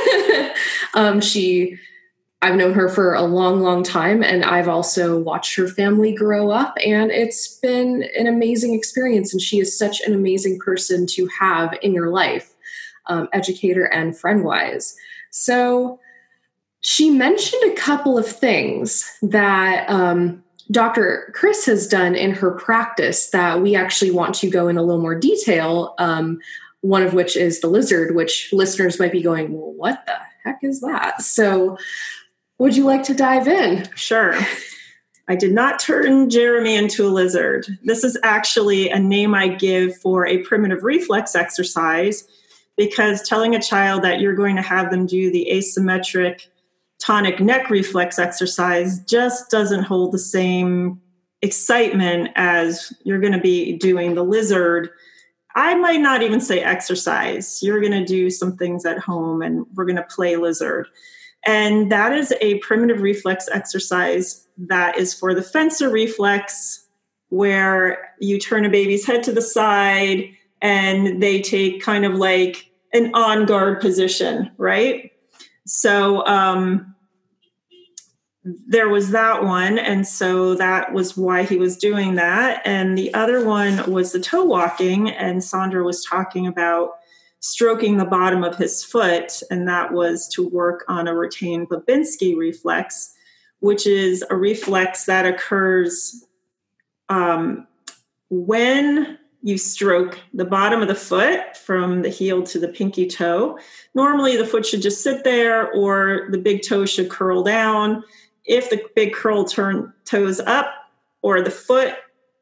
I've known her for a long, long time, and I've also watched her family grow up, and it's been an amazing experience. And she is such an amazing person to have in your life, educator and friend-wise. So she mentioned a couple of things that Dr. Chris has done in her practice that we actually want to go in a little more detail. One of which is the lizard, which listeners might be going, well, what the heck is that? So would you like to dive in? Sure. I did not turn Jeremy into a lizard. This is actually a name I give for a primitive reflex exercise, because telling a child that you're going to have them do the asymmetric tonic neck reflex exercise just doesn't hold the same excitement as you're going to be doing the lizard. I might not even say exercise. You're going to do some things at home and we're going to play lizard. And that is a primitive reflex exercise that is for the fencer reflex, where you turn a baby's head to the side and they take kind of like an on guard position, right? So there was that one. And so that was why he was doing that. And the other one was the toe walking. And Sandra was talking about stroking the bottom of his foot. And that was to work on a retained Babinski reflex, which is a reflex that occurs when you stroke the bottom of the foot from the heel to the pinky toe. Normally the foot should just sit there, or the big toe should curl down. If the big curl toes up, or the foot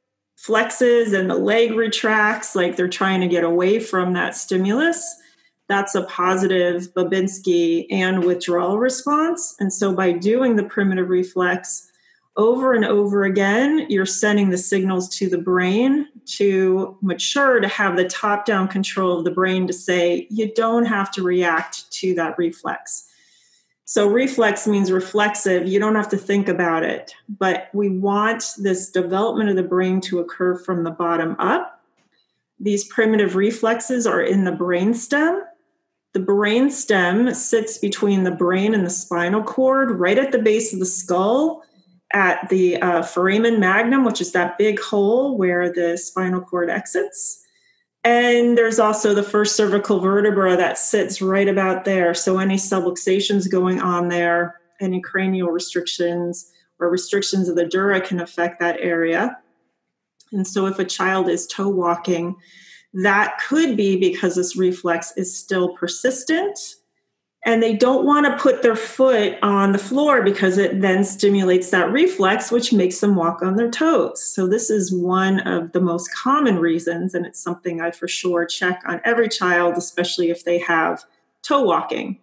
flexes and the leg retracts like they're trying to get away from that stimulus, that's a positive Babinski and withdrawal response. And so by doing the primitive reflex over and over again, you're sending the signals to the brain to mature, to have the top-down control of the brain to say, you don't have to react to that reflex. So reflex means reflexive. You don't have to think about it. But we want this development of the brain to occur from the bottom up. These primitive reflexes are in the brainstem. The brainstem sits between the brain and the spinal cord, right at the base of the skull, at the foramen magnum, which is that big hole where the spinal cord exits. And there's also the first cervical vertebra that sits right about there. So any subluxations going on there, any cranial restrictions or restrictions of the dura can affect that area. And so if a child is toe walking, that could be because this reflex is still persistent. And they don't want to put their foot on the floor because it then stimulates that reflex, which makes them walk on their toes. So this is one of the most common reasons, and it's something I for sure check on every child, especially if they have toe walking.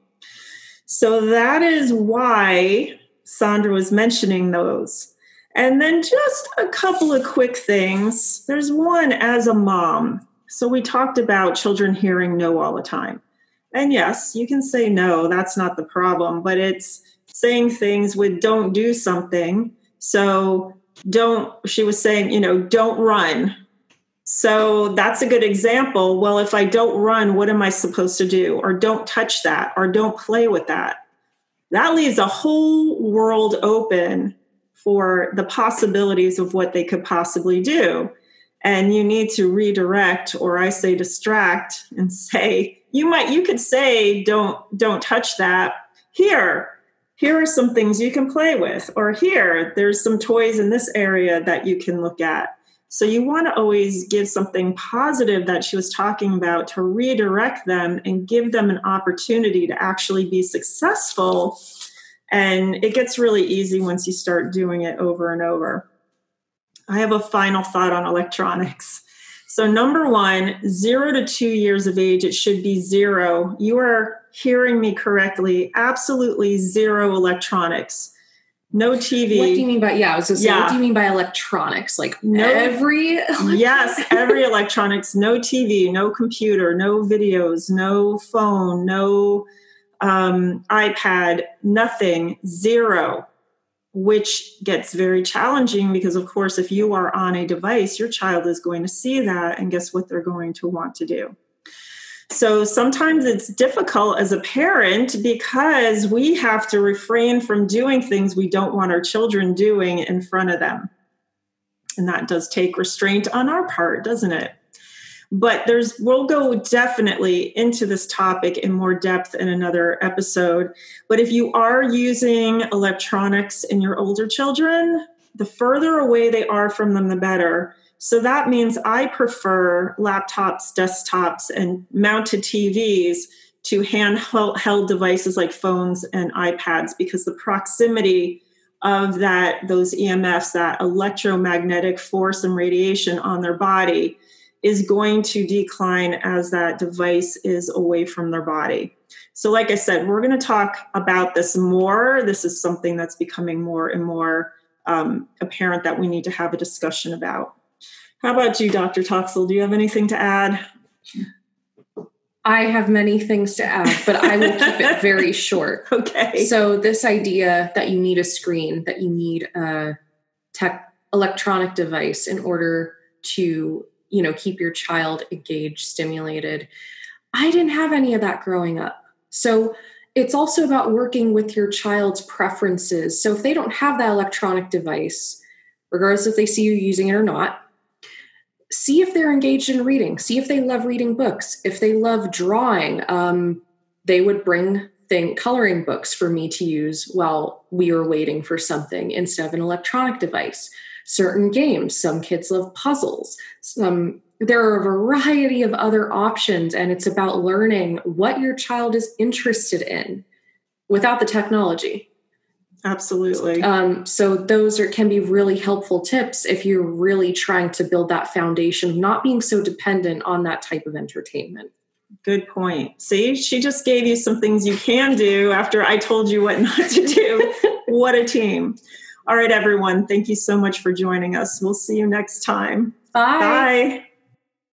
So that is why Sandra was mentioning those. And then just a couple of quick things. There's one as a mom. So we talked about children hearing no all the time. And yes, you can say no, that's not the problem, but it's saying things with don't do something. So she was saying, don't run. So that's a good example. Well, if I don't run, what am I supposed to do? Or don't touch that, or don't play with that. That leaves a whole world open for the possibilities of what they could possibly do. And you need to redirect, or I say distract, and say, you could say, don't touch that. Here are some things you can play with, or there's some toys in this area that you can look at. So you want to always give something positive that she was talking about to redirect them and give them an opportunity to actually be successful. And it gets really easy once you start doing it over and over. I have a final thought on electronics. So number 1, 0 to 2 years of age, it should be 0. You are hearing me correctly. Absolutely 0 electronics. No TV. What do you mean by, what do you mean by electronics? Like every electronics? Yes, every electronics. No TV, no computer, no videos, no phone, no iPad, nothing, 0. Which gets very challenging because, of course, if you are on a device, your child is going to see that, and guess what they're going to want to do. So sometimes it's difficult as a parent because we have to refrain from doing things we don't want our children doing in front of them. And that does take restraint on our part, doesn't it? But we'll go definitely into this topic in more depth in another episode. But if you are using electronics in your older children, the further away they are from them, the better. So that means I prefer laptops, desktops, and mounted TVs to handheld devices like phones and iPads, because the proximity of those EMFs, that electromagnetic force and radiation on their body, is going to decline as that device is away from their body. So like I said, we're going to talk about this more. This is something that's becoming more and more apparent that we need to have a discussion about. How about you, Dr. Toxel? Do you have anything to add? I have many things to add, but I will keep it very short. Okay. So this idea that you need a screen, that you need a electronic device in order to, keep your child engaged, stimulated. I didn't have any of that growing up. So it's also about working with your child's preferences. So if they don't have that electronic device, regardless if they see you using it or not, see if they're engaged in reading. See if they love reading books. If they love drawing, they would bring coloring books for me to use while we were waiting for something instead of an electronic device. Certain games, some kids love puzzles. There are a variety of other options, and it's about learning what your child is interested in without the technology. Absolutely. So those can be really helpful tips if you're really trying to build that foundation of not being so dependent on that type of entertainment. Good point. See, she just gave you some things you can do after I told you what not to do. What a team. All right, everyone. Thank you so much for joining us. We'll see you next time. Bye. Bye.